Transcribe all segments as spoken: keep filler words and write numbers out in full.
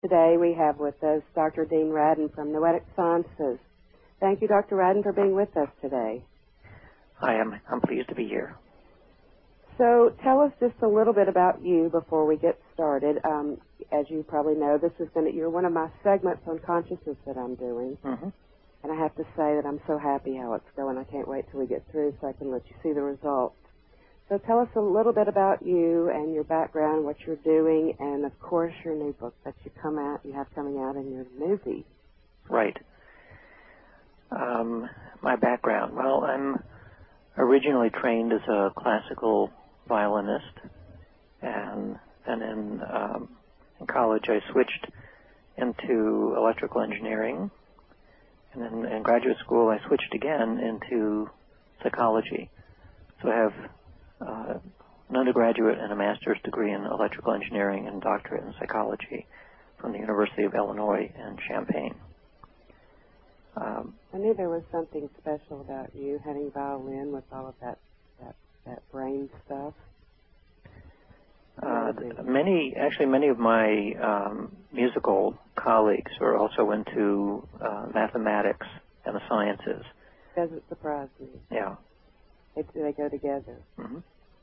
Today we have with us Doctor Dean Radin from Noetic Sciences. Thank you, Doctor Radin, for being with us today. Hi, I'm, I'm pleased to be here. So tell us just a little bit about you before we get started. Um, as you probably know, this is going to, you're one of my segments on consciousness that I'm doing. Mm-hmm. And I have to say that I'm so happy how it's going. I can't wait till we get through so I can let you see the results. So tell us a little bit about you and your background, what you're doing, and, of course, your new book that you come out, you have coming out in your movie. Right. Um, my background. Well, I'm originally trained as a classical violinist, and then in, um, in college I switched into electrical engineering, and then in graduate school I switched again into psychology. So I have uh, an undergraduate and a master's degree in electrical engineering and doctorate in psychology from the University of Illinois in Champaign. Um, I knew there was something special about you having violin with all of that that, that brain stuff. Uh, many, actually, many of my um, musical colleagues are also into uh, mathematics and the sciences. Doesn't surprise me. Yeah. They, they go together. Mm-hmm.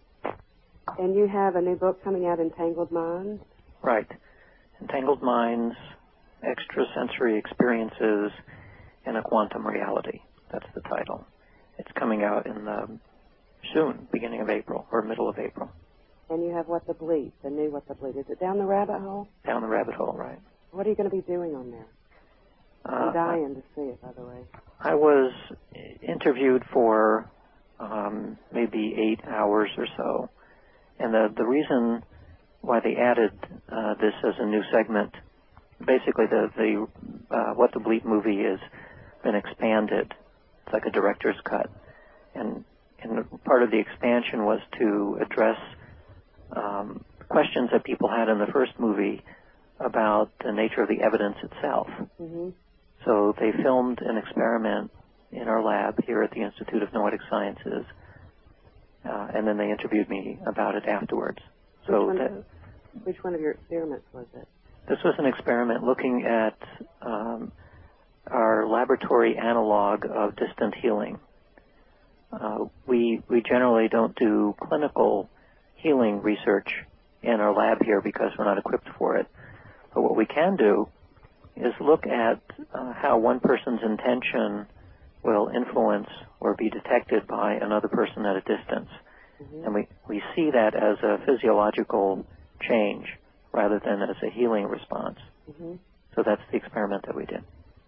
And you have a new book coming out, Entangled Minds? Right. Entangled Minds, Extrasensory Experiences in a Quantum Reality. That's the title. It's coming out in the soon, beginning of April, or middle of April. And you have What the Bleep, the new What the Bleep. Is it Down the Rabbit Hole? Down the Rabbit Hole, right. What are you going to be doing on there? Uh, I'm dying to see it, by the way. I was interviewed for um, maybe eight hours or so. And the, the reason why they added uh, this as a new segment, basically the, the uh, What the Bleep movie has been expanded. It's like a director's cut. And, and part of the expansion was to address um, questions that people had in the first movie about the nature of the evidence itself. Mm-hmm. So they filmed an experiment in our lab here at the Institute of Noetic Sciences, uh, and then they interviewed me about it afterwards. So which, one, that, which one of your experiments was it? This was an experiment looking at um, our laboratory analog of distant healing. Uh, we we generally don't do clinical healing research in our lab here because we're not equipped for it. But what we can do is look at uh, how one person's intention will influence or be detected by another person at a distance. Mm-hmm. And we, we see that as a physiological change rather than as a healing response. Mm-hmm. So that's the experiment that we did.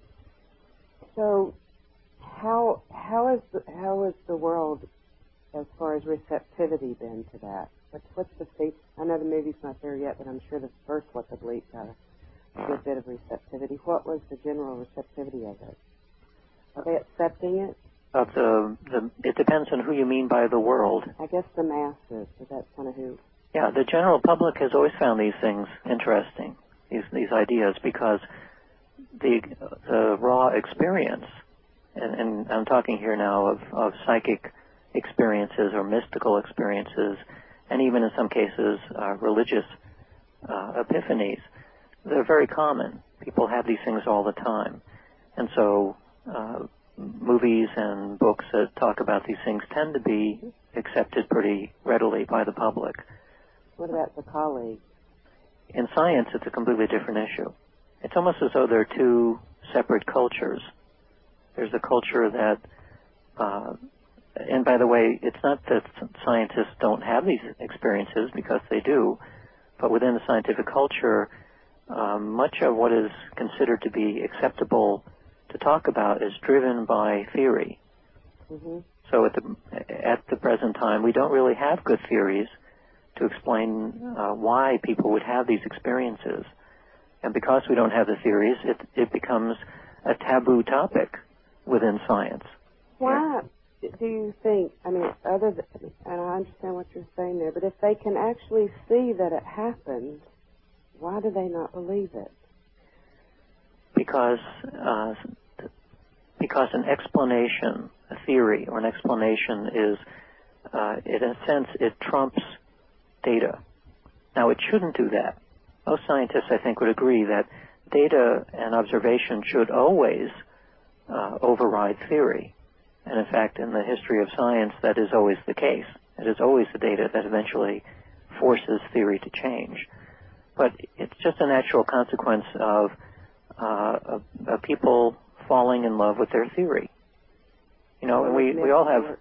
So how how is the, how is the world as far as receptivity been to that? What's, what's the state? I know the movie's not there yet, but I'm sure the first What the Bleep got a good bit of receptivity. What was the general receptivity of it? Are they accepting it? Of the, the, it depends on who you mean by the world. I guess the masses, but that's kind of who. Yeah, the general public has always found these things interesting, these these ideas, because the the raw experience, and, and I'm talking here now of, of psychic experiences or mystical experiences, and even in some cases uh, religious uh, epiphanies. They're very common. People have these things all the time. And so uh, movies and books that talk about these things tend to be accepted pretty readily by the public. What about the colleagues? In science, it's a completely different issue. It's almost as though there are two separate cultures. There's a culture that, uh, and by the way, it's not that scientists don't have these experiences, because they do, but within the scientific culture, Um, much of what is considered to be acceptable to talk about is driven by theory. Mm-hmm. So at the at the present time, we don't really have good theories to explain uh, why people would have these experiences. And because we don't have the theories, it, it becomes a taboo topic within science. Why yeah. do you think, I mean, other than, and I understand what you're saying there, but if they can actually see that it happened, why do they not believe it? Because uh, because an explanation, a theory or an explanation is, uh, in a sense, it trumps data. Now, it shouldn't do that. most scientists, I think, would agree that data and observation should always uh, override theory. And in fact, in the history of science, that is always the case. It is always the data that eventually forces theory to change. But it's just a natural consequence of, uh, of, of people falling in love with their theory. You know, and we, we all have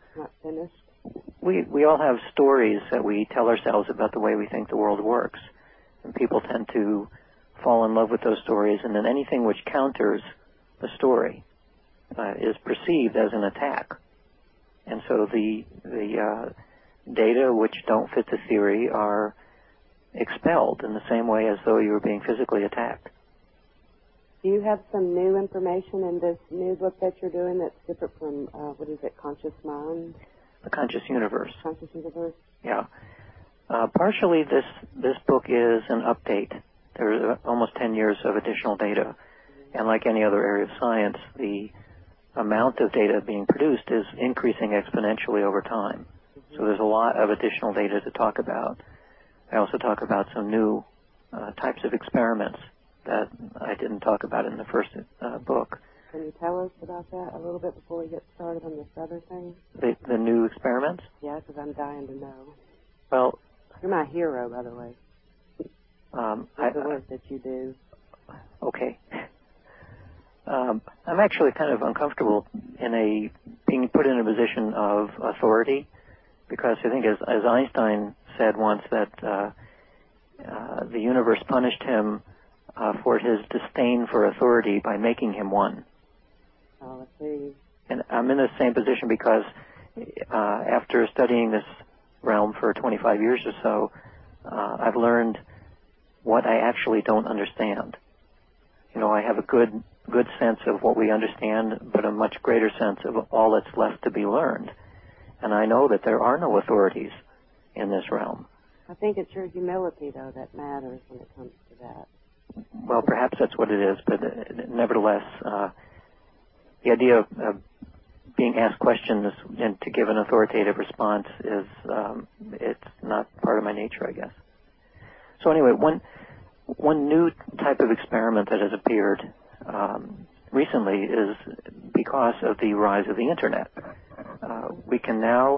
we we all have stories that we tell ourselves about the way we think the world works, and people tend to fall in love with those stories, and then anything which counters the story uh, is perceived as an attack. And so the the uh, data which don't fit the theory are expelled in the same way as though you were being physically attacked. Do you have some new information in this new book that you're doing that's different from, uh, what is it, Conscious Mind? The Conscious Universe. Conscious Universe? Yeah. Uh, partially this, this book is an update. There's almost ten years of additional data. Mm-hmm. And like any other area of science, the amount of data being produced is increasing exponentially over time. Mm-hmm. So there's a lot of additional data to talk about. I also talk about some new uh, types of experiments that I didn't talk about in the first uh, book. Can you tell us about that a little bit before we get started on this other thing? The, the new experiments? Yeah, because I'm dying to know. Well, you're my hero, by the way. Um, I, the work that you do. Okay. Um, I'm actually kind of uncomfortable in a being put in a position of authority, because I think, as, as Einstein said once, that uh, uh, the universe punished him uh, for his disdain for authority by making him one. Oh, I see. And I'm in the same position because uh, after studying this realm for twenty-five years or so, uh, I've learned what I actually don't understand. You know, I have a good good sense of what we understand, but a much greater sense of all that's left to be learned. And I know that there are no authorities in this realm. I think it's your humility, though, that matters when it comes to that. Well, perhaps that's what it is, but uh, nevertheless, uh, the idea of uh, being asked questions and to give an authoritative response is, um, it's not part of my nature, I guess. So anyway, one one new type of experiment that has appeared um, recently is because of the rise of the Internet. Uh, we can now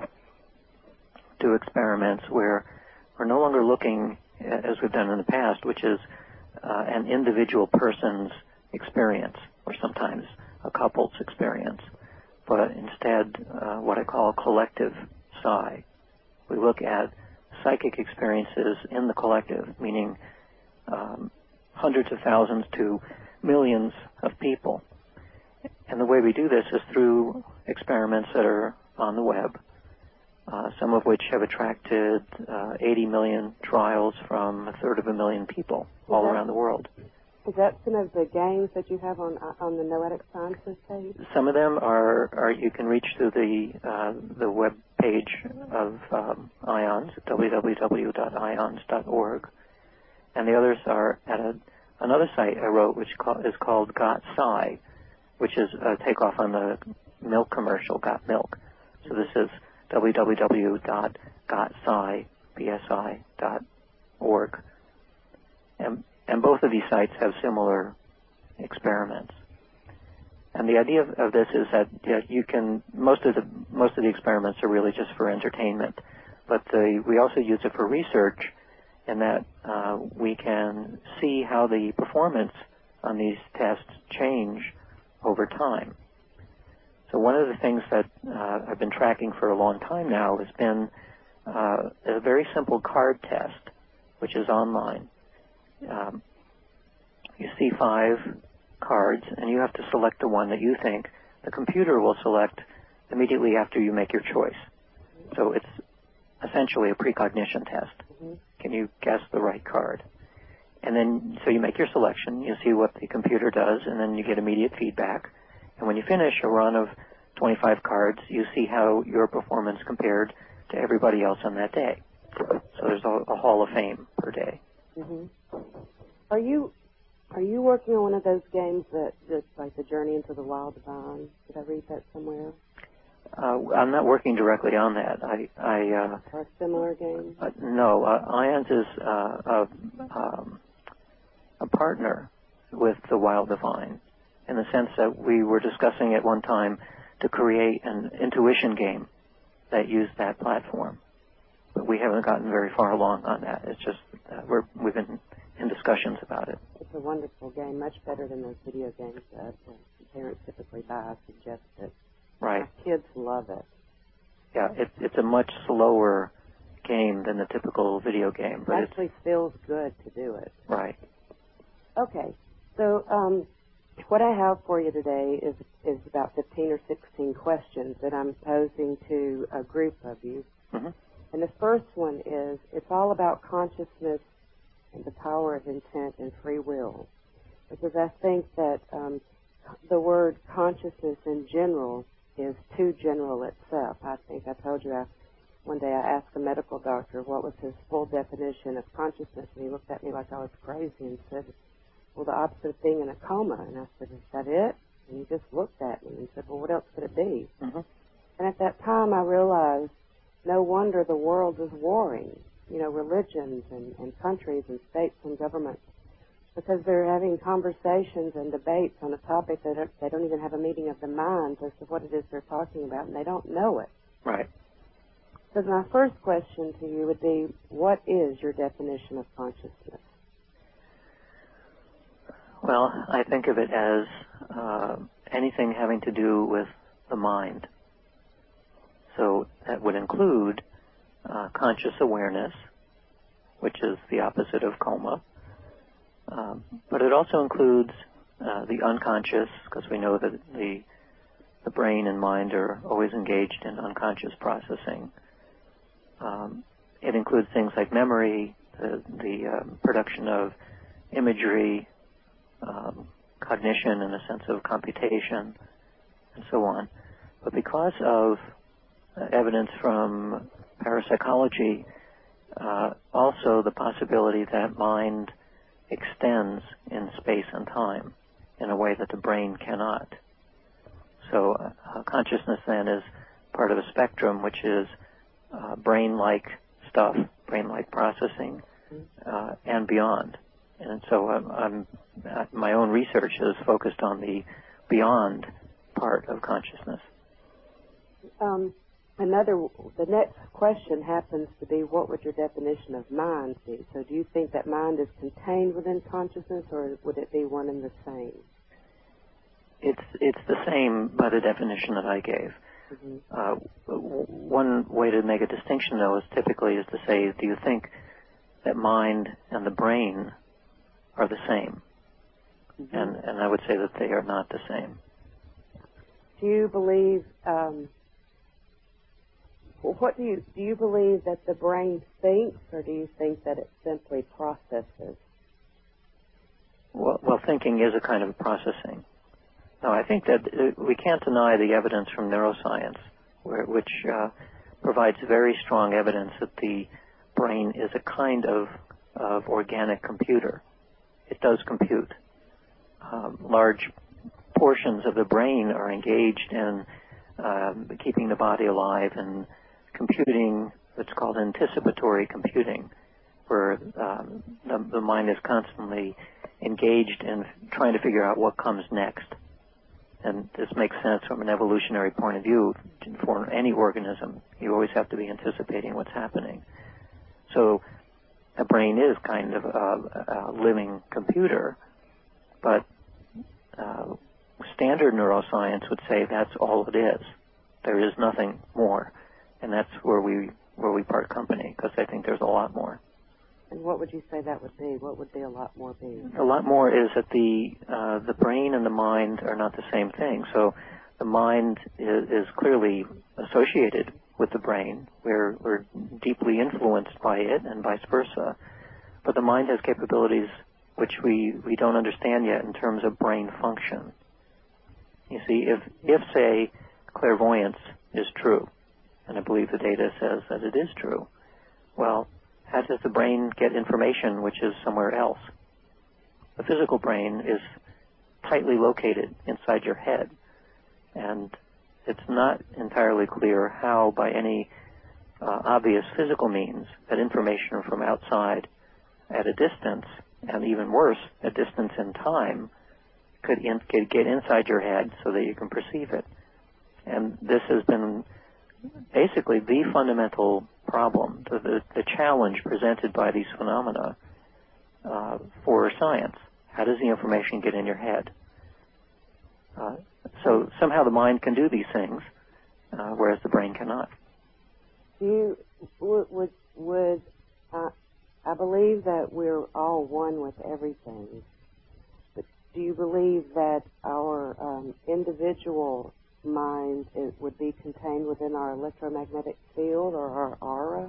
do experiments where we're no longer looking, as we've done in the past, which is uh, an individual person's experience, or sometimes a couple's experience, but instead uh, what I call a collective psi. We look at psychic experiences in the collective, meaning um, hundreds of thousands to millions of people. And the way we do this is through experiments that are on the web, uh, some of which have attracted uh, eighty million trials from a third of a million people all that, around the world. Is that some of the games that you have on on the Noetic Sciences page? Some of them are, are you can reach through the uh, the web page of um, IONS, w w w dot ions dot org, and the others are at a, another site I wrote, which call, is called Got Sci, which is a takeoff on the milk commercial, Got Milk. So this is w w w dot got sci dot org. And, and both of these sites have similar experiments. And the idea of, of this is that yeah, you can, most of the most of the experiments are really just for entertainment, but the, we also use it for research, in that uh, we can see how the performance on these tests change over time. So one of the things that uh, I've been tracking for a long time now has been uh, a very simple card test, which is online. Um, you see five cards, and you have to select the one that you think. The computer will select immediately after you make your choice. So it's essentially a precognition test. Mm-hmm. Can you guess the right card? And then, so you make your selection, you see what the computer does, and then you get immediate feedback. And when you finish a run of twenty-five cards, you see how your performance compared to everybody else on that day. So there's a, a hall of fame per day. Mm-hmm. Are you are you working on one of those games that just like the Journey into the Wild Divine? Did I read that somewhere? Uh, I'm not working directly on that. I, I uh, or a similar game? Uh, no, uh, IONS is uh, a, um, a partner with the Wild Divine, in the sense that we were discussing at one time to create an intuition game that used that platform. But we haven't gotten very far along on that. It's just uh, we're, we've been in discussions about it. It's a wonderful game, much better than those video games that uh, parents typically buy. I suggest it. Right. My kids love it. Yeah, it, it's a much slower game than the typical video game. But it actually feels good to do it. Right. Okay. So um, what I have for you today is is about fifteen or sixteen questions that I'm posing to a group of you. Mm-hmm. And the first one is, it's all about consciousness and the power of intent and free will. Because I think that um, the word consciousness in general is too general itself. I think I told you I, one day I asked a medical doctor what was his full definition of consciousness, and he looked at me like I was crazy and said, well, the opposite of being in a coma. And I said, is that it? And he just looked at me and said, well, what else could it be? Mm-hmm. And at that time I realized no wonder the world is warring, you know, religions and, and countries and states and governments, because they're having conversations and debates on a topic that are, they don't even have a meeting of the minds as to what it is they're talking about, and they don't know it. Right. So my first question to you would be, what is your definition of consciousness? Well, I think of it as uh, anything having to do with the mind. So that would include uh, conscious awareness, which is the opposite of coma. Um, but it also includes uh, the unconscious, because we know that the the brain and mind are always engaged in unconscious processing. Um, it includes things like memory, the, the um, production of imagery, um, cognition in the sense of computation, and so on. But because of uh, evidence from parapsychology, uh, also the possibility that mind extends in space and time in a way that the brain cannot. So uh, consciousness then is part of a spectrum which is uh, brain-like stuff, brain-like processing, uh, and beyond. And so I'm, I'm, uh, my own research is focused on the beyond part of consciousness. Um, another, the next question happens to be, what would your definition of mind be? So do you think that mind is contained within consciousness, or would it be one and the same? It's it's the same by the definition that I gave. Mm-hmm. Uh, w- one way to make a distinction, though, is typically is to say, do you think that mind and the brain are the same? Mm-hmm. And and I would say that they are not the same. Do you believe? Um, what do you do? You believe that the brain thinks, or do you think that it simply processes? Well, well, thinking is a kind of processing. No, I think that uh, we can't deny the evidence from neuroscience, where, which uh, provides very strong evidence that the brain is a kind of, of organic computer. It does compute. Um, large portions of the brain are engaged in um, keeping the body alive and computing what's called anticipatory computing, where um, the, the mind is constantly engaged in trying to figure out what comes next. And this makes sense from an evolutionary point of view. For any organism, you always have to be anticipating what's happening. So a brain is kind of a, a living computer, but uh, standard neuroscience would say that's all it is. There is nothing more, and that's where we where we part company, because I think there's a lot more. And what would you say that would be? What would be a lot more be? A lot more is that the uh, the brain and the mind are not the same thing. So the mind is, is clearly associated with the brain. We're, we're deeply influenced by it and vice versa. But the mind has capabilities which we, we don't understand yet in terms of brain function. You see, if, if, say, clairvoyance is true, and I believe the data says that it is true, well, how does the brain get information which is somewhere else? The physical brain is tightly located inside your head, and it's not entirely clear how, by any uh, obvious physical means, that information from outside at a distance and even worse, a distance in time, could in, could get inside your head so that you can perceive it. And this has been basically the fundamental problem, the, the, the challenge presented by these phenomena uh, for science. How does the information get in your head? Uh, so somehow the mind can do these things, uh, whereas the brain cannot. Do you would would, would uh, I believe that we're all one with everything, but do you believe that our um, individual mind it would be contained within our electromagnetic field or our aura?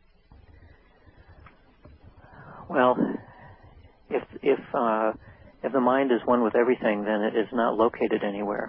Well, if if uh, if the mind is one with everything, then it is not located anywhere.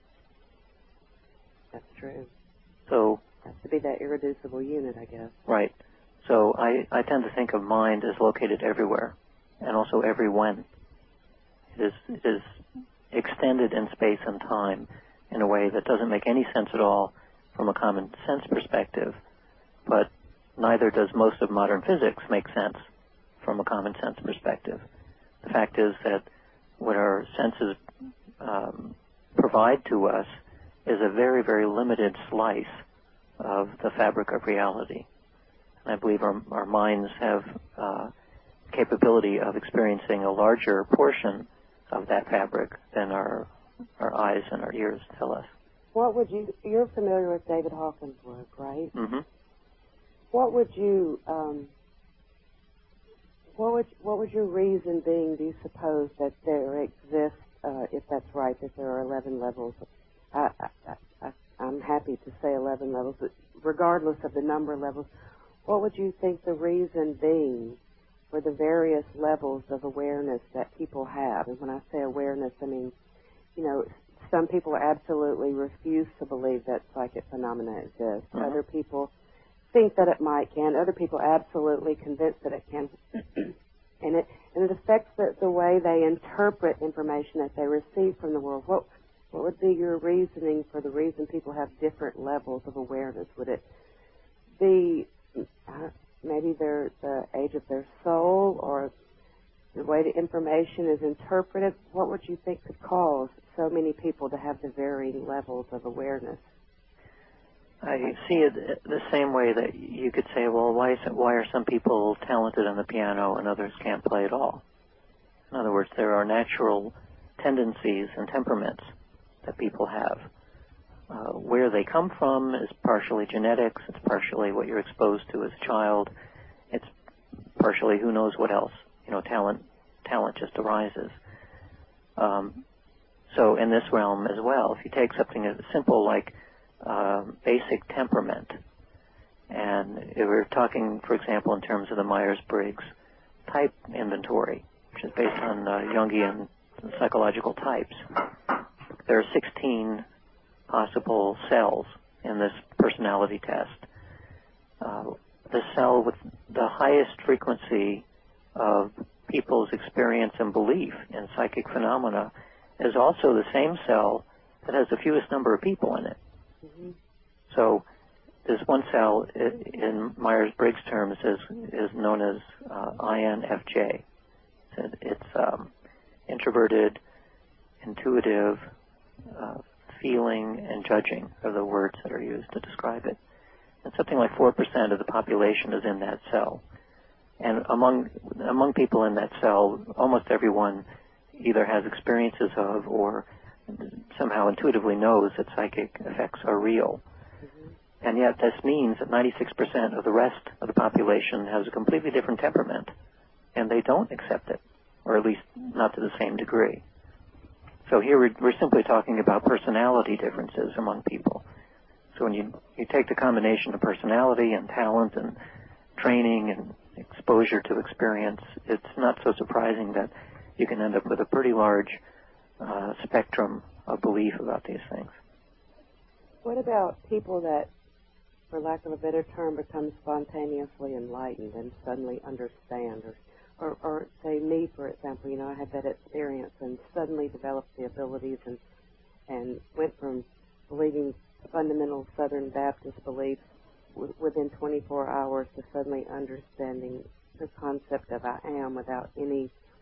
That's true. So it has to be that irreducible unit, I guess. Right. So I, I tend to think of mind as located everywhere, and also every when. It is it is extended in space and time in a way that doesn't make any sense at all from a common sense perspective, but neither does most of modern physics make sense from a common sense perspective. The fact is that what our senses um, provide to us is a very, very limited slice of the fabric of reality. And I believe our, our minds have uh, capability of experiencing a larger portion of that fabric than our our eyes and our ears tell us. What would you, you're familiar with David Hawkins' work, right? Mm-hmm. What would you, um, what would, what would your reason being, do you suppose, that there exists, uh, if that's right, that there are eleven levels? I, I, I, I'm happy to say eleven levels, but regardless of the number of levels, what would you think the reason being for the various levels of awareness that people have? And when I say awareness, I mean, you know, some people absolutely refuse to believe that psychic phenomena exist. Mm-hmm. Other people think that it might can. Other people absolutely convinced that it can. and it and it affects the, the way they interpret information that they receive from the world. What what would be your reasoning for the reason people have different levels of awareness? Would it be uh, maybe their the age of their soul, or the way the information is interpreted? What would you think could cause so many people to have the varying levels of awareness? I see it the same way that you could say, well, why is it, why are some people talented on the piano and others can't play at all? In other words, there are natural tendencies and temperaments that people have. Uh, where they come from is partially genetics, it's partially what you're exposed to as a child, it's partially who knows what else. You know, talent talent just arises. Um, so in this realm as well, if you take something as simple like uh, basic temperament, and if we're talking, for example, in terms of the Myers-Briggs type inventory, which is based on uh, Jungian psychological types, there are sixteen possible cells in this personality test. Uh, the cell with the highest frequency of people's experience and belief in psychic phenomena is also the same cell that has the fewest number of people in it. Mm-hmm. So this one cell in Myers-Briggs terms is, is known as uh, I N F J. It's um, introverted, intuitive, uh, feeling, and judging are the words that are used to describe it. And something like four percent of the population is in that cell. And among among people in that cell, almost everyone either has experiences of or somehow intuitively knows that psychic effects are real. Mm-hmm. And yet this means that ninety-six percent of the rest of the population has a completely different temperament, and they don't accept it, or at least not to the same degree. So here we're, we're simply talking about personality differences among people. So when you, you take the combination of personality and talent and training and exposure to experience, it's not so surprising that you can end up with a pretty large uh, spectrum of belief about these things. What about people that, for lack of a better term, become spontaneously enlightened and suddenly understand, or Or, or say me, for example, you know, I had that experience and suddenly developed the abilities and and went from believing fundamental Southern Baptist beliefs w- within twenty-four hours to suddenly understanding the concept of I am without any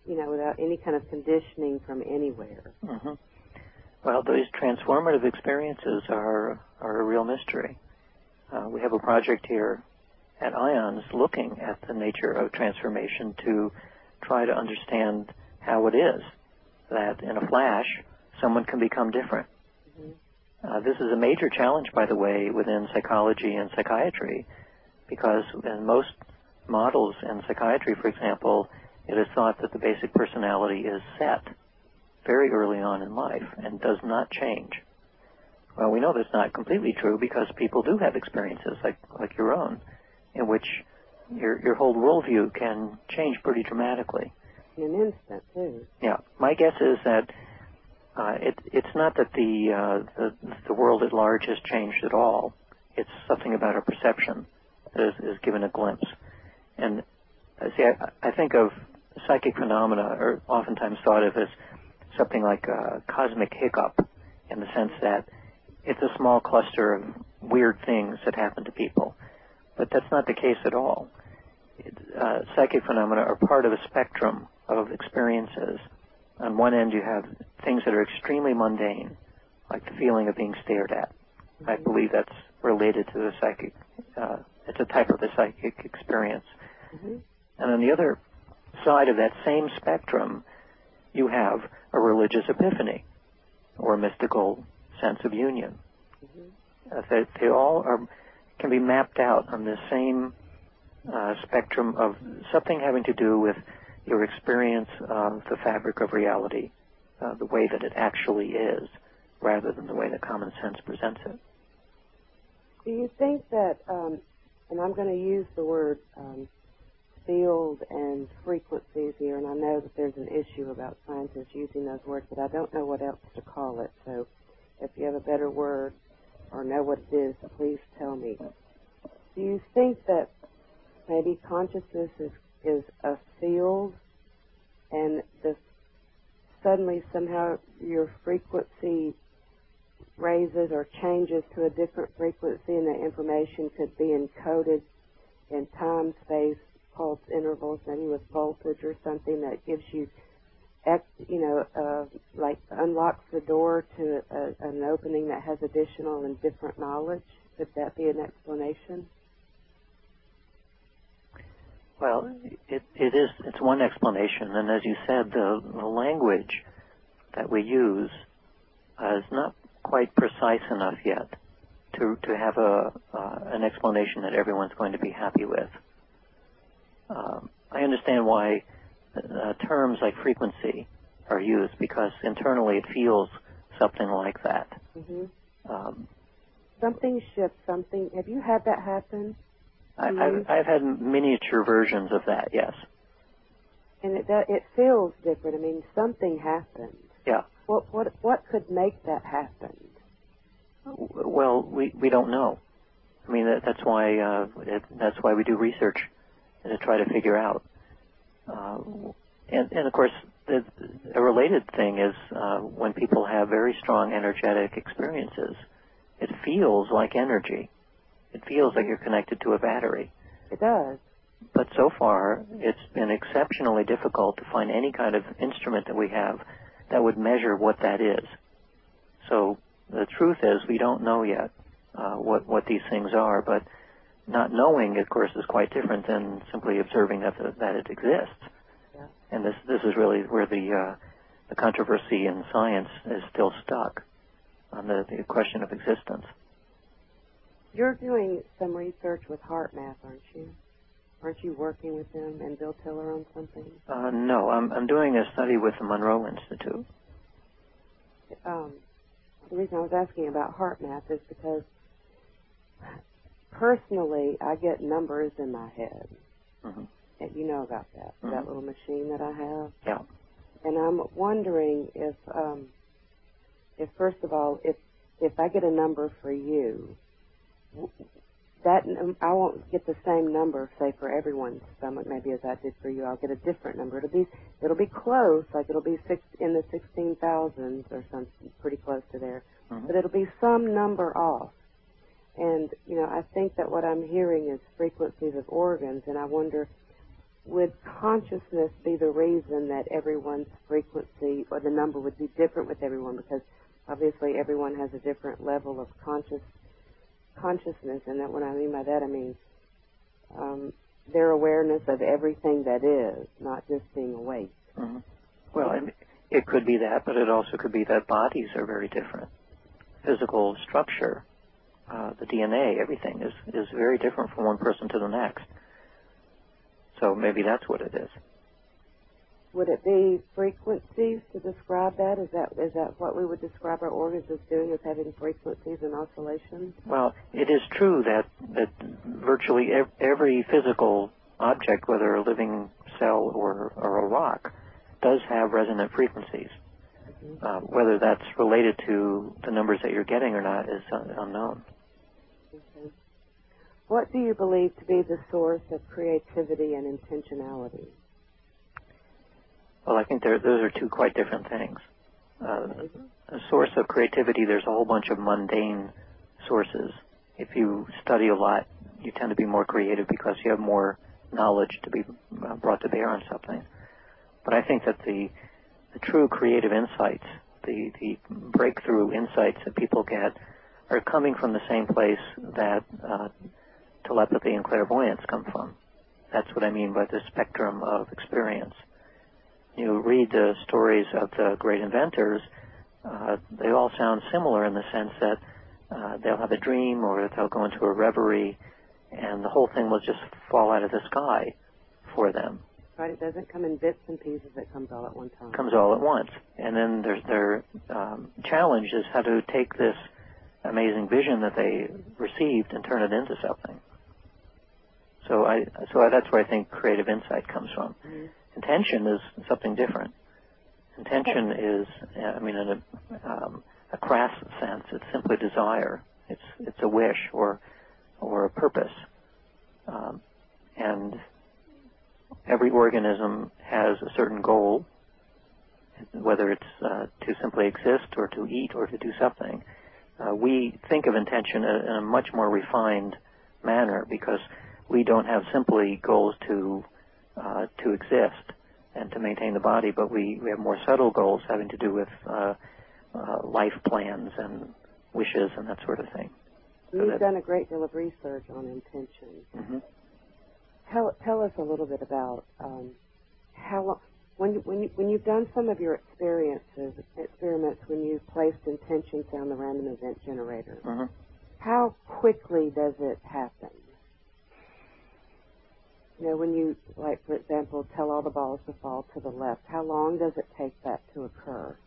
you know, without any kind of conditioning from anywhere. Mm-hmm. Well, those transformative experiences are are a real mystery. Uh, we have a project here at IONS looking at the nature of transformation to try to understand how it is that in a flash someone can become different. Mm-hmm. Uh, this is a major challenge, by the way, within psychology and psychiatry, because in most models in psychiatry, for example, it is thought that the basic personality is set very early on in life and does not change. Well, we know that's not completely true because people do have experiences like, like your own in which your, your whole worldview can change pretty dramatically. In an instant, too. Yeah. My guess is that uh, it, it's not that the, uh, the the world at large has changed at all. It's something about our perception that is, is given a glimpse. And uh, see, I, I think of psychic phenomena are oftentimes thought of as something like a cosmic hiccup, in the sense that it's a small cluster of weird things that happen to people. But that's not the case at all. It, uh, psychic phenomena are part of a spectrum of experiences. On one end, you have things that are extremely mundane, like the feeling of being stared at. Mm-hmm. I believe that's related to the psychic, uh, it's a type of the psychic experience. Mm-hmm. And on the other side of that same spectrum, you have a religious epiphany or a mystical sense of union. Mm-hmm. Uh, they, they all are, can be mapped out on the same uh, spectrum of something having to do with your experience of the fabric of reality, uh, the way that it actually is, rather than the way that common sense presents it. Do you think that, um, and I'm going to use the word um, field and frequencies here, and I know that there's an issue about scientists using those words, but I don't know what else to call it. So if you have a better word or know what it is, please tell me. Do you think that maybe consciousness is, is a field, and this suddenly somehow your frequency raises or changes to a different frequency, and the information could be encoded in time, space, pulse intervals, maybe with voltage or something that gives you, you know, uh, like unlocks the door to a, an opening that has additional and different knowledge? Could that be an explanation? Well, it, it is. It's one explanation, and as you said, the, the language that we use uh, is not quite precise enough yet to to have a uh, an explanation that everyone's going to be happy with. Um, I understand why uh, terms like frequency are used, because internally it feels something like that. Mm-hmm. Um, something shifts. Something. Have you had that happen? I, I've, I've had miniature versions of that, yes. And it it feels different. I mean, something happened. Yeah. What what what could make that happen? Well, we we don't know. I mean, that, that's why uh, it, that's why we do research, to try to figure out. Uh, and and of course, the, a related thing is uh, when people have very strong energetic experiences, it feels like energy. It feels like you're connected to a battery. It does. But so far, it's been exceptionally difficult to find any kind of instrument that we have that would measure what that is. So the truth is, we don't know yet uh, what, what these things are, but not knowing, of course, is quite different than simply observing that, the, that it exists. Yeah. And this, this is really where the, uh, the controversy in science is still stuck on the, the question of existence. You're doing some research with HeartMath, aren't you? Aren't you working with them and Bill Tiller on something? Uh, no, I'm, I'm doing a study with the Monroe Institute. Um, the reason I was asking about HeartMath is because personally I get numbers in my head. Mm-hmm. And you know about that, mm-hmm. that little machine that I have. Yeah. And I'm wondering if, um, if first of all, if if I get a number for you, that I won't get the same number, say, for everyone's stomach, maybe as I did for you. I'll get a different number. It'll be it'll be close, like it'll be six in the sixteen thousands or something, pretty close to there. Mm-hmm. But it'll be some number off. And you know, I think that what I'm hearing is frequencies of organs, and I wonder would consciousness be the reason that everyone's frequency or the number would be different with everyone? Because obviously everyone has a different level of conscious consciousness, and that, what I mean by that, I mean um, their awareness of everything that is, not just being awake. Mm-hmm. Well, it, it could be that, but it also could be that bodies are very different. Physical structure, uh, the D N A, everything is, is very different from one person to the next. So maybe that's what it is. Would it be frequencies to describe that? Is that is that what we would describe our organs as doing, as having frequencies and oscillations? Well, it is true that, that virtually ev- every physical object, whether a living cell or, or a rock, does have resonant frequencies. Mm-hmm. Uh, whether that's related to the numbers that you're getting or not is uh, unknown. Okay. What do you believe to be the source of creativity and intentionality? Well, I think those are two quite different things. Uh, a source of creativity, there's a whole bunch of mundane sources. If you study a lot, you tend to be more creative because you have more knowledge to be uh, brought to bear on something. But I think that the, the true creative insights, the, the breakthrough insights that people get are coming from the same place that uh, telepathy and clairvoyance come from. That's what I mean by the spectrum of experience. You read the stories of the great inventors, uh, they all sound similar in the sense that uh, they'll have a dream or they'll go into a reverie and the whole thing will just fall out of the sky for them. Right, it doesn't come in bits and pieces, it comes all at one time. Comes all at once. And then there's their um, challenge is how to take this amazing vision that they received and turn it into something. So I, so that's where I think creative insight comes from. Mm-hmm. Intention is something different. Intention is, I mean, in a, um, a crass sense, it's simply desire. It's it's a wish or or a purpose. Um, and every organism has a certain goal, whether it's uh, to simply exist or to eat or to do something. Uh, we think of intention in a much more refined manner because we don't have simply goals to uh, to exist and to maintain the body, but we, we have more subtle goals having to do with uh, uh, life plans and wishes and that sort of thing. You've so that, done a great deal of research on intention. Mm-hmm. Tell tell us a little bit about um, how when you, when you, when you've done some of your experiences experiments when you've placed intentions on the random event generator. Mm-hmm. How quickly does it happen? You know, when you, like, for example, tell all the balls to fall to the left, how long does it take that to occur?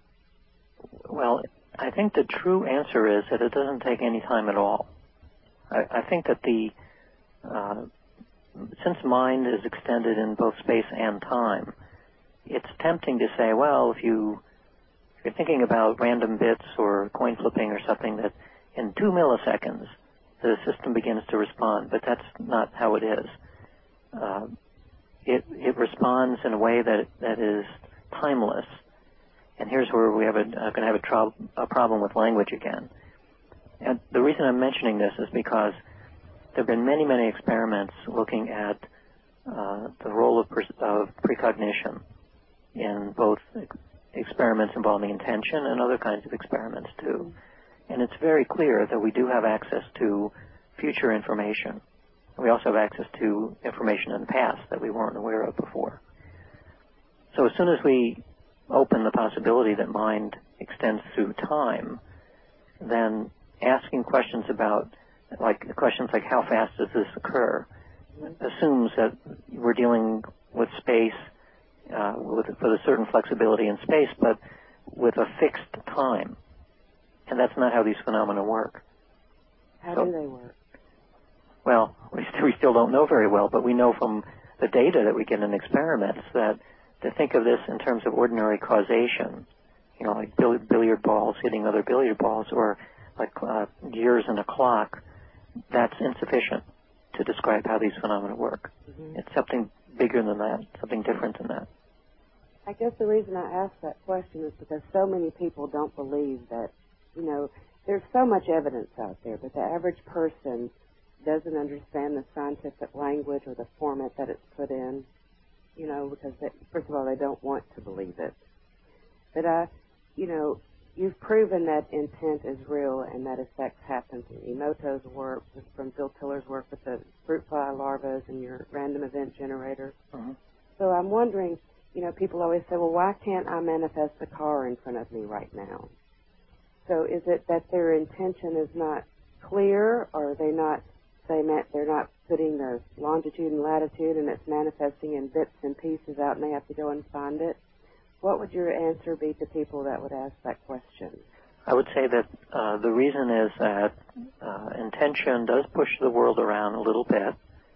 Well, I think the true answer is that it doesn't take any time at all. I, I think that the, uh, since mind is extended in both space and time, it's tempting to say, well, if you, if you're thinking about random bits or coin flipping or something, that in two milliseconds the system begins to respond, but that's not how it is. Uh, it it responds in a way that that is timeless, and here's where we have a uh, going to have a, tro- a problem with language again. And the reason I'm mentioning this is because there have been many many experiments looking at uh, the role of, pers- of precognition in both ex- experiments involving intention and other kinds of experiments too. And it's very clear that we do have access to future information. We also have access to information in the past that we weren't aware of before. So as soon as we open the possibility that mind extends through time, then asking questions about, like questions like how fast does this occur, assumes that we're dealing with space, uh, with, with a certain flexibility in space, but with a fixed time. And that's not how these phenomena work. How so, do they work? Well, we, st- we still don't know very well, but we know from the data that we get in experiments that to think of this in terms of ordinary causation, you know, like bill- billiard balls hitting other billiard balls or like uh, gears in a clock, that's insufficient to describe how these phenomena work. Mm-hmm. It's something bigger than that, something different than that. I guess the reason I ask that question is because so many people don't believe that, you know, there's so much evidence out there, but the average person doesn't understand the scientific language or the format that it's put in. you know, because they, first of all, they don't want to believe it. But I, you know, you've proven that intent is real and that effects happen from Emoto's work, from Bill Tiller's work with the fruit fly larvae and your random event generator. Uh-huh. So I'm wondering, you know, people always say, well, why can't I manifest a car in front of me right now? So is it that their intention is not clear, or are they not, they meant they're not putting the longitude and latitude and it's manifesting in bits and pieces out and they have to go and find it? What would your answer be to people that would ask that question? I would say that uh, the reason is that uh, intention does push the world around a little bit,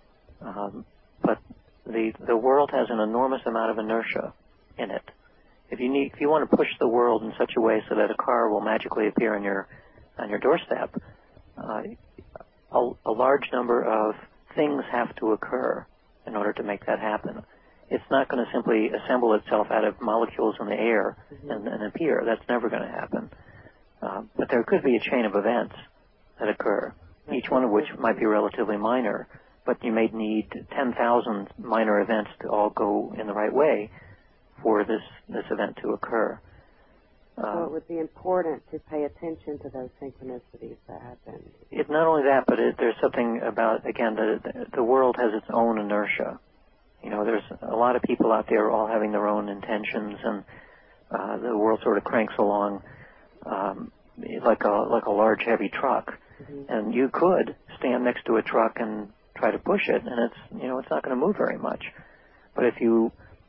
um, but the the world has an enormous amount of inertia in it. If you need, if you want to push the world in such a way so that a car will magically appear on your on your doorstep, uh, a, a large number of things have to occur in order to make that happen. It's not going to simply assemble itself out of molecules in the air mm-hmm. and, and appear. That's never going to happen. Uh, but there could be a chain of events that occur, each one of which might be relatively minor, but you may need ten thousand minor events to all go in the right way for this, this event to occur. Uh, so it would be important to pay attention to those synchronicities that happen. It, not only that, but it, there's something about, again, the, the world has its own inertia. You know, there's a lot of people out there all having their own intentions, and uh, the world sort of cranks along um, like a like a large, heavy truck. Mm-hmm. And you could stand next to a truck and try to push it, and it's you know it's not going to move very much. But if you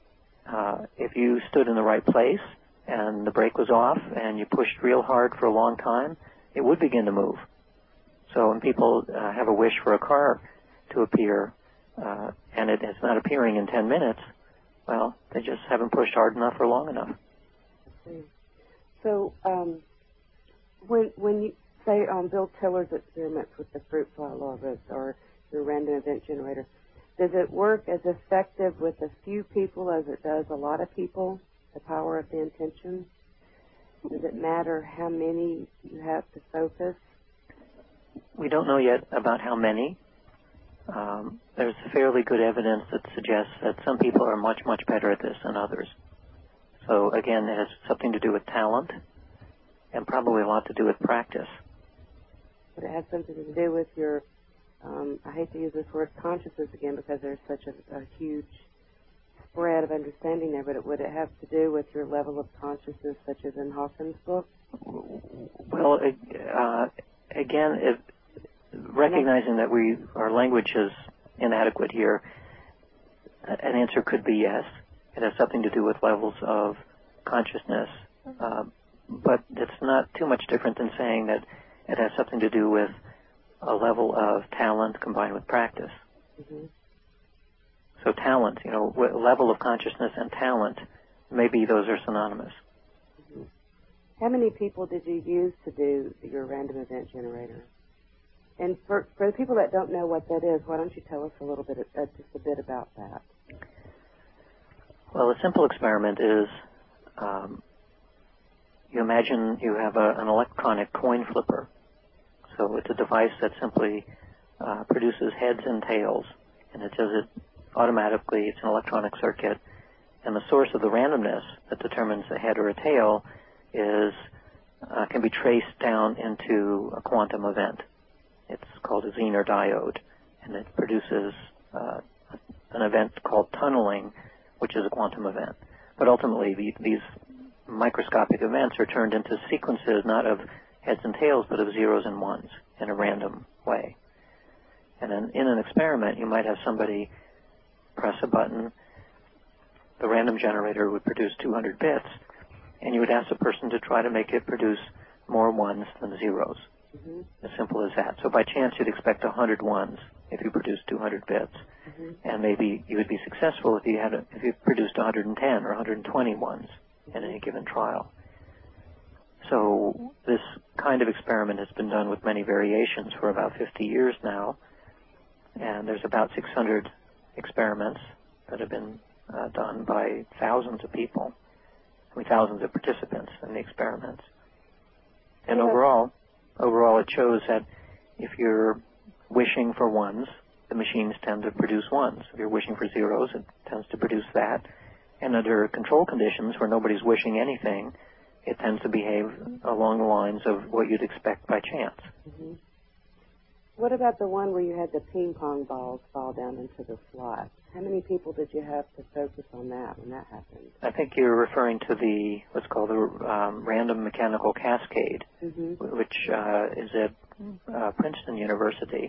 uh, if you stood in the right place and the brake was off and you pushed real hard for a long time, it would begin to move. So when people uh, have a wish for a car to appear, Uh, and it, it's not appearing in ten minutes, well, they just haven't pushed hard enough or long enough. So um, when when you say on Bill Tiller's experiments with the fruit fly larvae or the random event generator, does it work as effective with a few people as it does a lot of people, the power of the intention? Does it matter how many you have to focus? We don't know yet about how many. Um, there's fairly good evidence that suggests that some people are much, much better at this than others. So again, it has something to do with talent and probably a lot to do with practice. But it has something to do with your, um, I hate to use this word consciousness again because there's such a, a huge spread of understanding there, but it, would it have to do with your level of consciousness such as in Hawkins' book? Well, it, uh, again, it, recognizing that we our language is inadequate here, an answer could be yes. It has something to do with levels of consciousness, uh, but it's not too much different than saying that it has something to do with a level of talent combined with practice. Mm-hmm. So talent, you know, level of consciousness and talent, maybe those are synonymous. Mm-hmm. How many people did you use to do your random event generator? And for, for the people that don't know what that is, why don't you tell us a little bit, uh, just a bit about that? Well, a simple experiment is um, you imagine you have a, an electronic coin flipper. So it's a device that simply uh, produces heads and tails, and it does it automatically. It's an electronic circuit, and the source of the randomness that determines a head or a tail is uh, can be traced down into a quantum event. It's called a Zener diode, and it produces uh, an event called tunneling, which is a quantum event. But ultimately, the, these microscopic events are turned into sequences not of heads and tails, but of zeros and ones in a random way. And in, in an experiment, you might have somebody press a button, the random generator would produce two hundred bits, and you would ask the person to try to make it produce more ones than zeros. Mm-hmm. As simple as that. So by chance, you'd expect one hundred ones if you produced two hundred bits, mm-hmm. and maybe you would be successful if you had a, if you produced one hundred ten or one hundred twenty ones mm-hmm. in any given trial. So this kind of experiment has been done with many variations for about fifty years now, and there's about six hundred experiments that have been uh, done by thousands of people, I mean thousands of participants in the experiments. And yeah. overall, overall it shows that if you're wishing for ones, the machines tend to produce ones. If you're wishing for zeros, it tends to produce that. And under control conditions where nobody's wishing anything, it tends to behave along the lines of what you'd expect by chance. Mm-hmm. What about the one where you had the ping pong balls fall down into the slot? How many people did you have to focus on that when that happened? I think you're referring to the what's called the um, random mechanical cascade, mm-hmm. which uh, is at uh, Princeton University.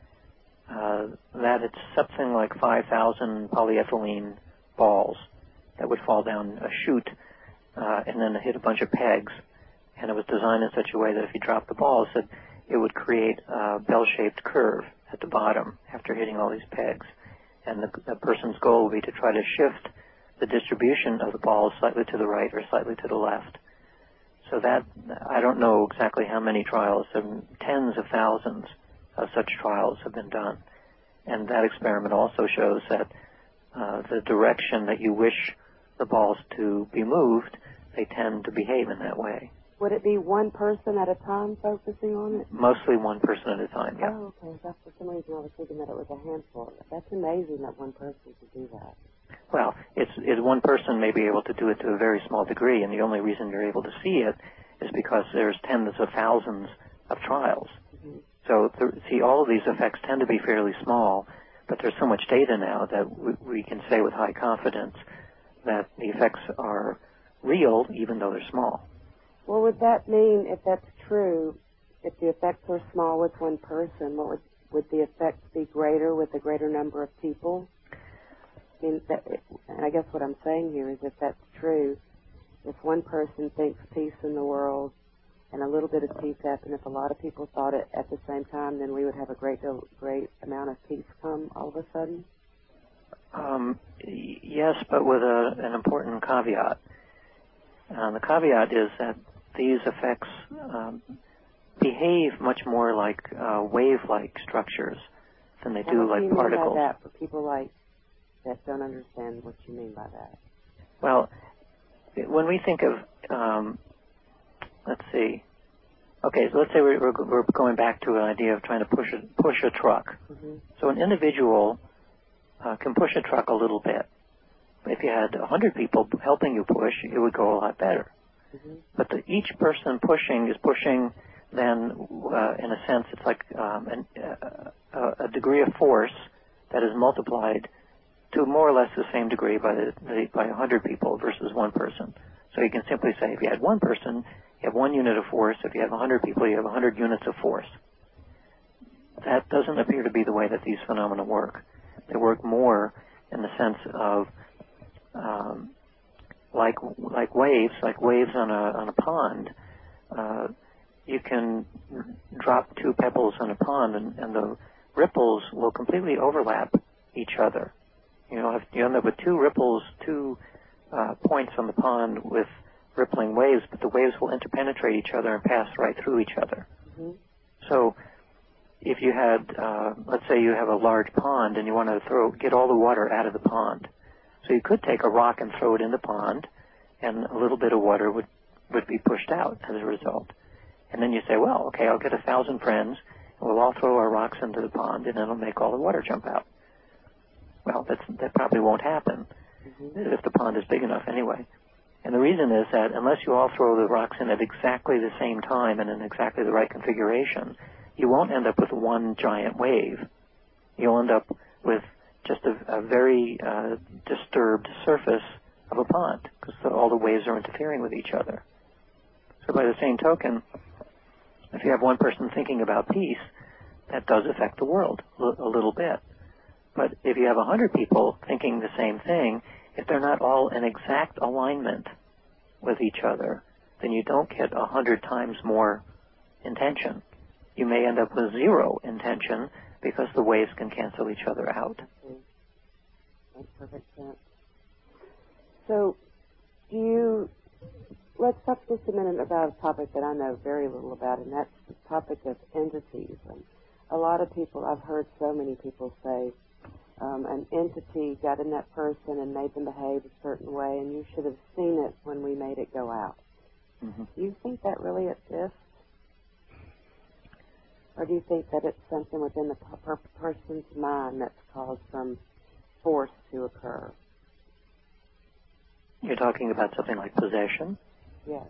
Uh, that it's something like five thousand polyethylene balls that would fall down a chute uh, and then hit a bunch of pegs. And it was designed in such a way that if you dropped the balls, that it would create a bell-shaped curve at the bottom after hitting all these pegs. And the, the person's goal would be to try to shift the distribution of the balls slightly to the right or slightly to the left. So that, I don't know exactly how many trials, tens of thousands of such trials have been done. And that experiment also shows that uh, the direction that you wish the balls to be moved, they tend to behave in that way. Would it be one person at a time focusing on it? Mostly one person at a time, yeah. Oh, okay. That's for some reason I was thinking that it was a handful. That's amazing that one person could do that. Well, it's, it's one person may be able to do it to a very small degree, and the only reason you're able to see it is because there's tens of thousands of trials. Mm-hmm. So, th- see, all of these effects tend to be fairly small, but there's so much data now that w- we can say with high confidence that the effects are real, even though they're small. Well, would that mean, if that's true, if the effects are small with one person, what would, would the effects be greater with a greater number of people? I mean, that, and I guess what I'm saying here is if that's true, if one person thinks peace in the world and a little bit of peace happen, if a lot of people thought it at the same time, then we would have a great deal, great amount of peace come all of a sudden? Um, y- yes, but with a, an important caveat. Uh, the caveat is that these effects um, behave much more like uh, wave-like structures than they now, do what like do you particles. mean by that for people like that don't understand what you mean by that? Well, when we think of, um, let's see, okay, so let's say we're, we're, we're going back to an idea of trying to push a, push a truck. Mm-hmm. So an individual uh, can push a truck a little bit. If you had a hundred people helping you push, it would go a lot better. Mm-hmm. But the, each person pushing is pushing then, uh, in a sense, it's like um, an, uh, a degree of force that is multiplied to more or less the same degree by the, the by a hundred people versus one person. So you can simply say if you had one person, you have one unit of force. If you have a hundred people, you have a hundred units of force. That doesn't appear to be the way that these phenomena work. They work more in the sense of um, like like waves, like waves on a on a pond. Uh, you can drop two pebbles on a pond, and, and the ripples will completely overlap each other. You know, if you end up with two ripples, two uh, points on the pond with rippling waves, but the waves will interpenetrate each other and pass right through each other. Mm-hmm. So, if you had, uh, let's say, you have a large pond and you want to throw get all the water out of the pond, so you could take a rock and throw it in the pond, and a little bit of water would would be pushed out as a result. And then you say, well, okay, I'll get a thousand friends, and we'll all throw our rocks into the pond, and it'll make all the water jump out. Well, that's, that probably won't happen mm-hmm. if the pond is big enough anyway. And the reason is that unless you all throw the rocks in at exactly the same time and in exactly the right configuration, you won't end up with one giant wave. You'll end up with just a, a very uh, disturbed surface of a pond because all the waves are interfering with each other. So by the same token, if you have one person thinking about peace, that does affect the world a little bit. But if you have a hundred people thinking the same thing, if they're not all in exact alignment with each other, then you don't get a hundred times more intention. You may end up with zero intention because the waves can cancel each other out. Mm-hmm. Makes perfect sense. So, do you, let's talk just a minute about a topic that I know very little about, and that's the topic of entities. And a lot of people, I've heard so many people say, um, an entity got in that person and made them behave a certain way, and you should have seen it when we made it go out. Mm-hmm. Do you think that really exists? Or do you think that it's something within the per- person's mind that's caused some force to occur? You're talking about something like possession? Yes.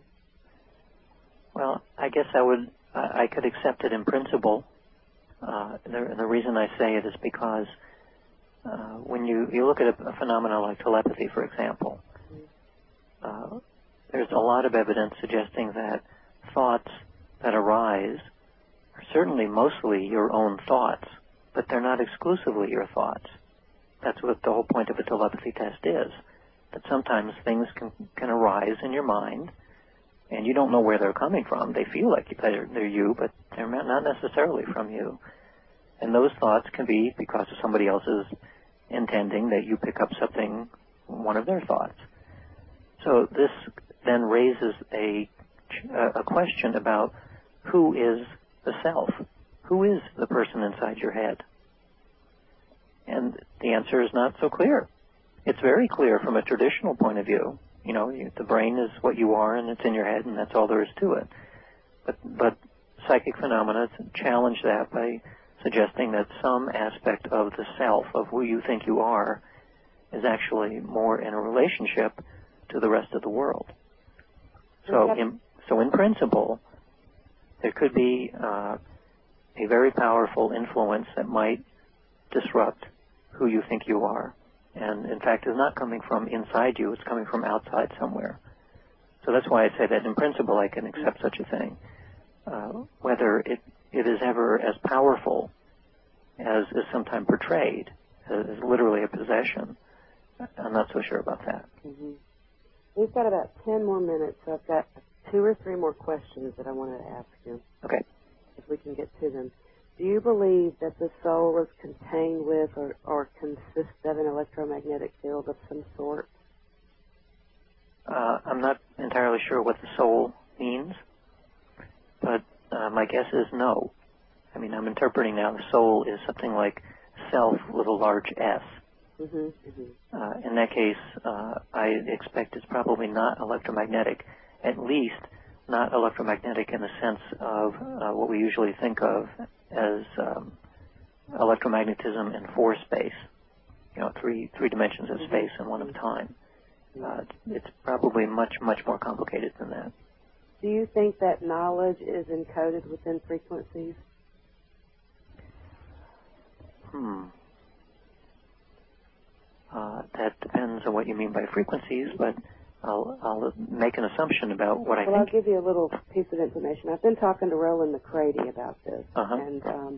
Well, I guess I would, I could accept it in principle. Uh, the, the reason I say it is because uh, when you, you look at a, a phenomenon like telepathy, for example, uh, there's a lot of evidence suggesting that thoughts that arise are certainly mostly your own thoughts, but they're not exclusively your thoughts. That's what the whole point of a telepathy test is, that sometimes things can, can arise in your mind, and you don't know where they're coming from. They feel like they're, they're you, but they're not necessarily from you. And those thoughts can be because of somebody else's intending that you pick up something, one of their thoughts. So this then raises a, a question about who is the self? Who is the person inside your head? And the answer is not so clear. It's very clear from a traditional point of view. You know, you, the brain is what you are, and it's in your head, and that's all there is to it. But, but psychic phenomena challenge that by suggesting that some aspect of the self, of who you think you are, is actually more in a relationship to the rest of the world. So, in, so in principle, there could be uh, a very powerful influence that might disrupt who you think you are. And, in fact, is not coming from inside you. It's coming from outside somewhere. So that's why I say that, in principle, I can accept such a thing. Uh, whether it, it is ever as powerful as is sometimes portrayed, as literally a possession, I'm not so sure about that. Mm-hmm. We've got about ten more minutes, so I've got two or three more questions that I wanted to ask you. Okay. If we can get to them. Do you believe that the soul is contained with or, or consists of an electromagnetic field of some sort? Uh, I'm not entirely sure what the soul means, but uh, my guess is no. I mean, I'm interpreting now the soul is something like self with a large S. Mm-hmm, mm-hmm. Uh, in that case, uh, I expect it's probably not electromagnetic, at least not electromagnetic in the sense of uh, what we usually think of as um, electromagnetism in four space, you know, three three dimensions of space and one of time. Uh, it's probably much, much more complicated than that. Do you think that knowledge is encoded within frequencies? Hmm. Uh, that depends on what you mean by frequencies, but I'll, I'll make an assumption about what I well, think. Well, I'll give you a little piece of information. I've been talking to Roland McCready about this, uh-huh. and um,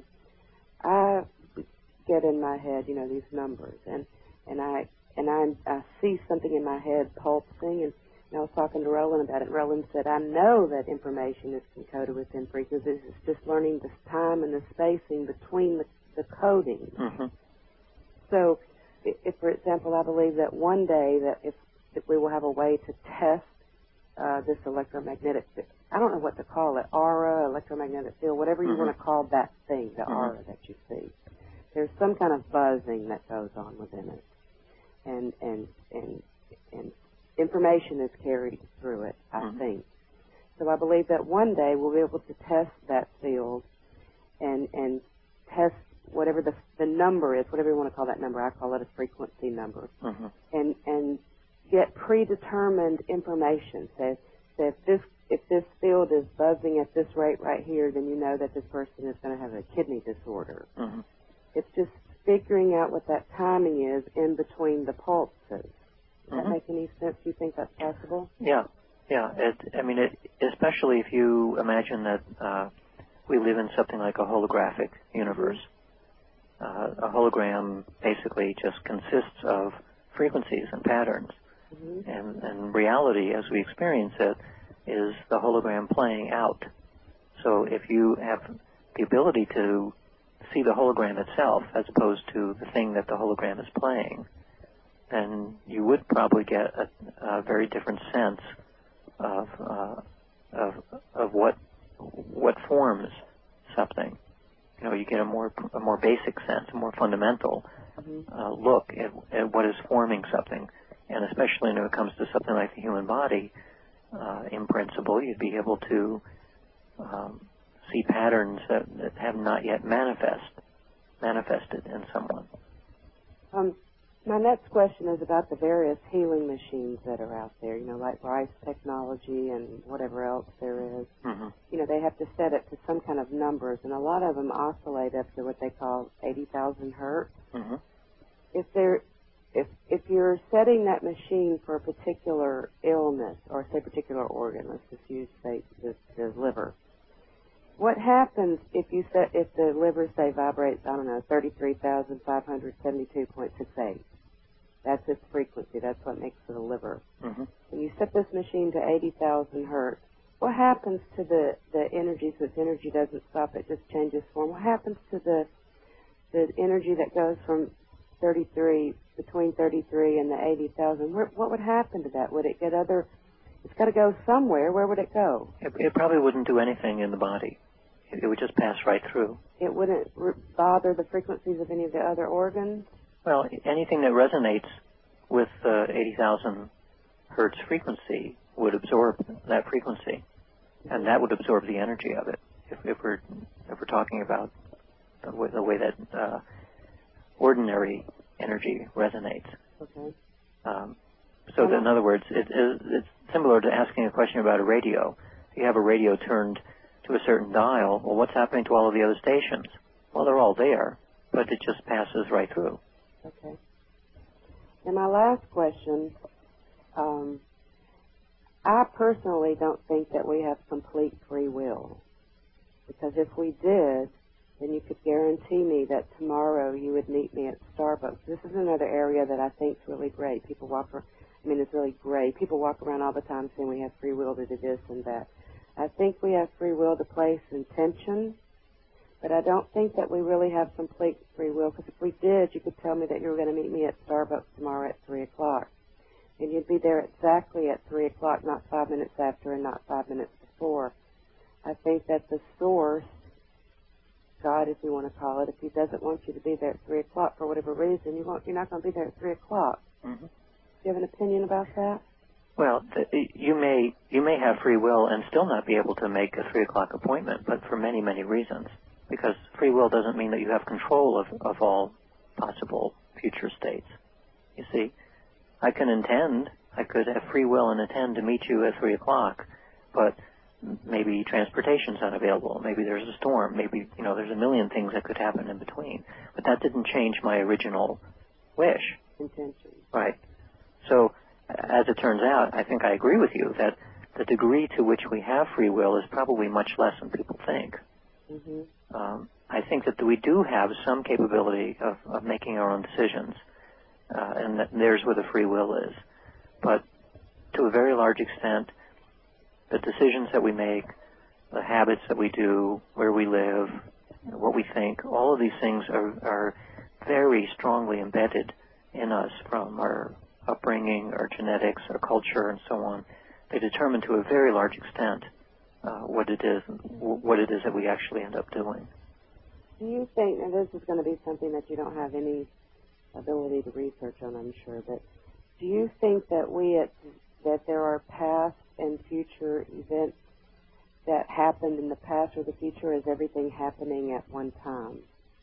I get in my head, you know, these numbers, and and I and I, I see something in my head pulsing, and, and I was talking to Roland about it. Roland said, "I know that information is encoded within frequencies. It's just learning the time and the spacing between the, the coding." Mm-hmm. So, if, for example, I believe that one day that if if we will have a way to test uh, this electromagnetic, I don't know what to call it, aura, electromagnetic field, whatever you mm-hmm. want to call that thing, the mm-hmm. aura that you see. There's some kind of buzzing that goes on within it, and and and and information is carried through it, I mm-hmm. think. So I believe that one day we'll be able to test that field and and test whatever the the number is, whatever you want to call that number. I call it a frequency number, mm-hmm. and and get predetermined information. So, so if this if this field is buzzing at this rate right here, then you know that this person is going to have a kidney disorder. Mm-hmm. It's just figuring out what that timing is in between the pulses. Does mm-hmm. that make any sense? Do you think that's possible? Yeah, yeah. It, I mean, it, especially if you imagine that uh, we live in something like a holographic universe. Mm-hmm. Uh, a hologram basically just consists of frequencies and patterns. Mm-hmm. And, and reality, as we experience it, is the hologram playing out. So if you have the ability to see the hologram itself as opposed to the thing that the hologram is playing, then you would probably get a, a very different sense of, uh, of of what what forms something. You know, you get a more a more basic sense, a more fundamental mm-hmm. uh, look at, at what is forming something. And especially when it comes to something like the human body, uh, in principle, you'd be able to um, see patterns that, that have not yet manifest manifested in someone. Um, my next question is about the various healing machines that are out there, you know, like Rice Technology and whatever else there is. Mm-hmm. You know, they have to set it to some kind of numbers, and a lot of them oscillate up to what they call eighty thousand hertz. Mm-hmm. If they're If if you're setting that machine for a particular illness or say particular organ, let's just use say the, the liver. What happens if you set if the liver say vibrates I don't know thirty-three thousand five hundred seventy-two point six eight? That's its frequency. That's what makes it a liver. Mm-hmm. When you set this machine to eighty thousand hertz, what happens to the the energy? So its energy doesn't stop; it just changes form. What happens to the the energy that goes from thirty-three between thirty-three and the eighty thousand? What would happen to that? Would it get other? It's got to go somewhere. Where would it go? It, it probably wouldn't do anything in the body. It, it would just pass right through. It wouldn't r- bother the frequencies of any of the other organs? Well, anything that resonates with uh, eighty thousand hertz frequency would absorb that frequency, and that would absorb the energy of it. If, if we're if we're talking about the way, the way that uh, ordinary energy resonates. Okay. Um, so that, in other words, it, it, it's similar to asking a question about a radio. If you have a radio turned to a certain dial, well, what's happening to all of the other stations? Well, they're all there, but it just passes right through. Okay. And my last question, um, I personally don't think that we have complete free will. Because if we did, then you could guarantee me that tomorrow you would meet me at Starbucks. This is another area that I think is really great. People walk around, I mean, it's really great. People walk around all the time saying we have free will to do this and that. I think we have free will to place intention, but I don't think that we really have complete free will, because if we did, you could tell me that you were going to meet me at Starbucks tomorrow at three o'clock. And you'd be there exactly at three o'clock, not five minutes after and not five minutes before. I think that the source, God, if you want to call it, if he doesn't want you to be there at three o'clock for whatever reason, you won't, you're not going to be there at three o'clock. Mm-hmm. Do you have an opinion about that? Well, th- you may you may have free will and still not be able to make a three o'clock appointment, but for many, many reasons. Because free will doesn't mean that you have control of, of all possible future states. You see, I can intend, I could have free will and intend to meet you at three o'clock, but maybe transportation's unavailable, maybe there's a storm, maybe, you know, there's a million things that could happen in between. But that didn't change my original wish. Intention. Right. So, as it turns out, I think I agree with you that the degree to which we have free will is probably much less than people think. Mm-hmm. Um, I think that we do have some capability of, of making our own decisions, uh, and that there's where the free will is. But to a very large extent, the decisions that we make, the habits that we do, where we live, what we think, all of these things are, are very strongly embedded in us from our upbringing, our genetics, our culture, and so on. They determine to a very large extent uh, what it is, what it is that we actually end up doing. Do you think, and this is going to be something that you don't have any ability to research on, I'm sure, but do you think that we, at, that there are past and future events that happened in the past or the future? Is everything happening at one time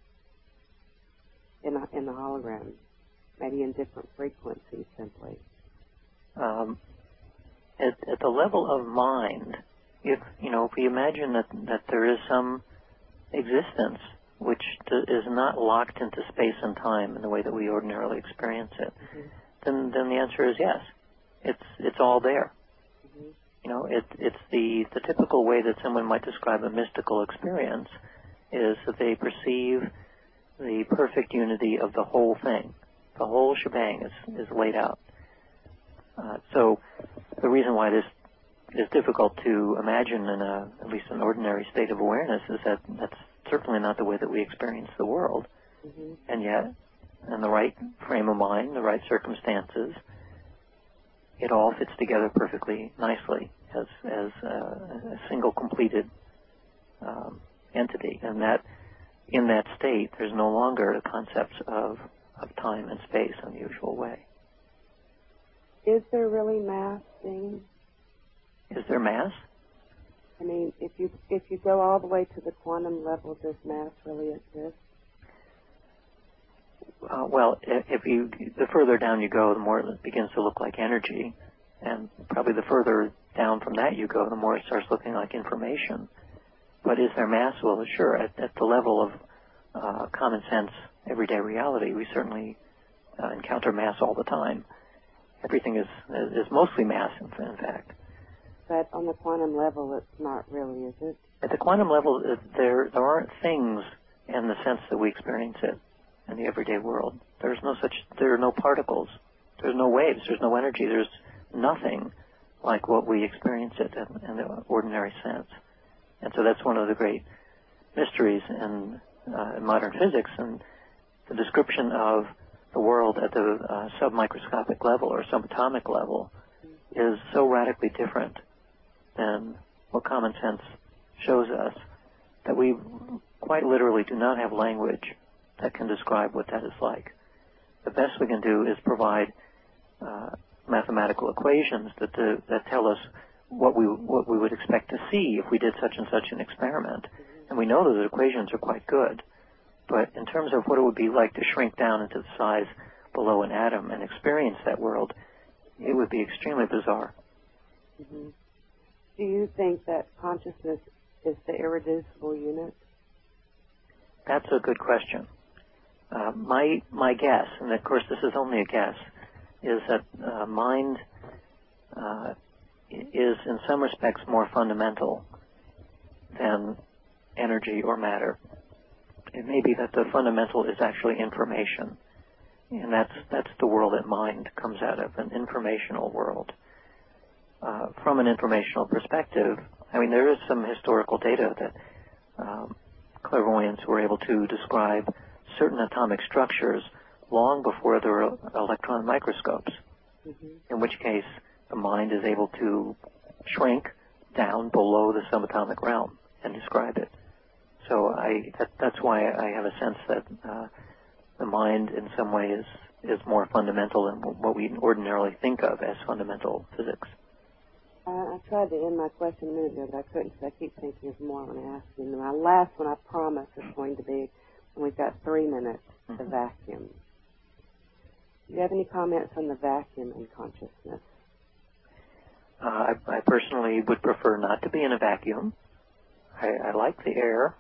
in, a, in the hologram? Maybe in different frequencies, simply. Um, at, at the level of mind, if you know, if we imagine that that there is some existence which d- is not locked into space and time in the way that we ordinarily experience it, mm-hmm. then then the answer is yes. It's it's all there. Mm-hmm. You know, it, it's the the typical way that someone might describe a mystical experience is that they perceive the perfect unity of the whole thing. The whole shebang is, is laid out. Uh, so the reason why this is difficult to imagine in a, at least an ordinary state of awareness is that that's certainly not the way that we experience the world. Mm-hmm. And yet, in the right frame of mind, the right circumstances, it all fits together perfectly nicely as, as a, a single completed um, entity. And that in that state, there's no longer the concepts of of time and space in the usual way. Is there really mass things? Is there mass? I mean, if you if you go all the way to the quantum level, does mass really exist? Uh, well, if, if you the further down you go, the more it begins to look like energy, and probably the further down from that you go, the more it starts looking like information. But is there mass? Well, sure. At, at the level of uh, common sense, everyday reality, we certainly uh, encounter mass all the time. Everything is is mostly mass, in, in fact. But on the quantum level, it's not really, is it? At the quantum level, there there aren't things in the sense that we experience it in the everyday world. There's no such. There are no particles. There's no waves. There's no energy. There's nothing like what we experience it in, in the ordinary sense. And so that's one of the great mysteries in, uh, in modern physics, and the description of the world at the uh, submicroscopic level or subatomic level is so radically different than what common sense shows us that we quite literally do not have language that can describe what that is like. The best we can do is provide uh, mathematical equations that do, that tell us what we what we would expect to see if we did such and such an experiment, and we know those equations are quite good. But in terms of what it would be like to shrink down into the size below an atom and experience that world, it would be extremely bizarre. Mm-hmm. Do you think that consciousness is the irreducible unit? That's a good question. Uh, my my guess, and of course this is only a guess, is that uh, mind uh, is in some respects more fundamental than energy or matter. It may be that the fundamental is actually information, and that's that's the world that mind comes out of, an informational world. Uh, from an informational perspective, I mean, there is some historical data that um, clairvoyants were able to describe certain atomic structures long before there were electron microscopes, mm-hmm. in which case the mind is able to shrink down below the subatomic realm and describe it. So I, that, that's why I have a sense that uh, the mind in some way is, is more fundamental than what we ordinarily think of as fundamental physics. Uh, I tried to end my question a minute ago, but I couldn't, so I keep thinking of more when I ask you. And my last one, I promise, is going to be, and we've got three minutes, mm-hmm. the vacuum. Do you have any comments on the vacuum in consciousness? Uh, I, I personally would prefer not to be in a vacuum. I, I like the air.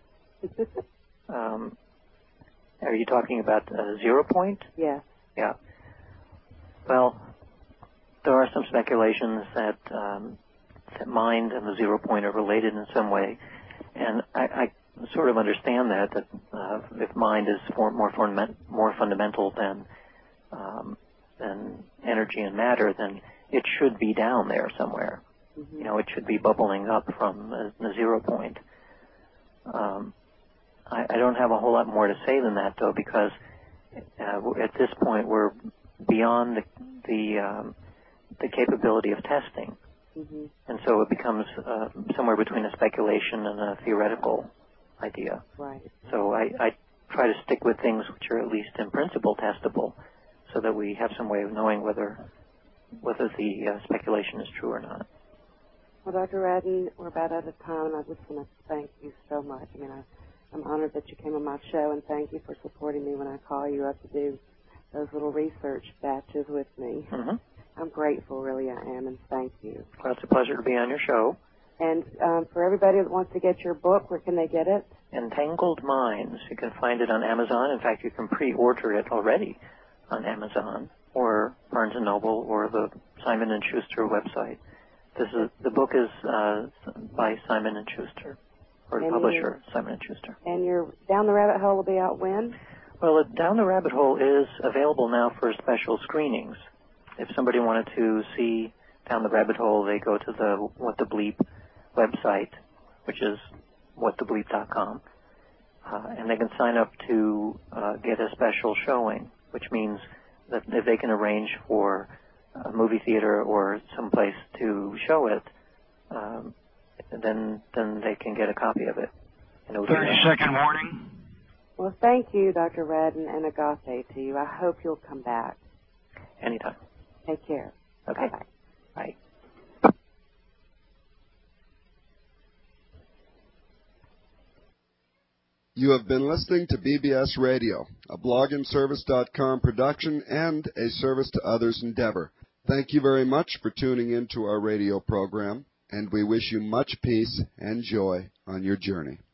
um, are you talking about a zero point? Yes. Yeah. Well, there are some speculations that, um, that mind and the zero point are related in some way, and I, I sort of understand that, that uh, if mind is for, more, fundament, more fundamental than, um, than energy and matter, then it should be down there somewhere. Mm-hmm. You know, it should be bubbling up from the, the zero point. Um, I, I don't have a whole lot more to say than that, though, because uh, at this point we're beyond the, the um, the capability of testing. Mm-hmm. And so it becomes uh, somewhere between a speculation and a theoretical idea. Right. So I, I try to stick with things which are at least in principle testable, so that we have some way of knowing whether whether the uh, speculation is true or not. Well, Doctor Radin, we're about out of time, and I just want to thank you so much. I mean, I, I'm honored that you came on my show, and thank you for supporting me when I call you up to do those little research batches with me. Mm-hmm. I'm grateful, really I am, and thank you. Well, it's a pleasure to be on your show. And um, for everybody that wants to get your book, where can they get it? Entangled Minds. You can find it on Amazon. In fact, you can pre-order it already on Amazon or Barnes and Noble or the Simon and Schuster website. This is the book is uh, by Simon and Schuster, or the and publisher, Simon and Schuster. And your Down the Rabbit Hole will be out when? Well, it, Down the Rabbit Hole is available now for special screenings. If somebody wanted to see Down the Rabbit Hole, they go to the What the Bleep website, which is what the bleep dot com, uh, and they can sign up to uh, get a special showing, which means that if they can arrange for a movie theater or someplace to show it, um, then then they can get a copy of it. thirty-second warning. Well, thank you, Doctor Radin, and Agate to you. I hope you'll come back. Anytime. Take care. Okay. Bye-bye. Bye. You have been listening to B B S Radio, a blog and service dot com production and a service to others endeavor. Thank you very much for tuning in to our radio program, and we wish you much peace and joy on your journey.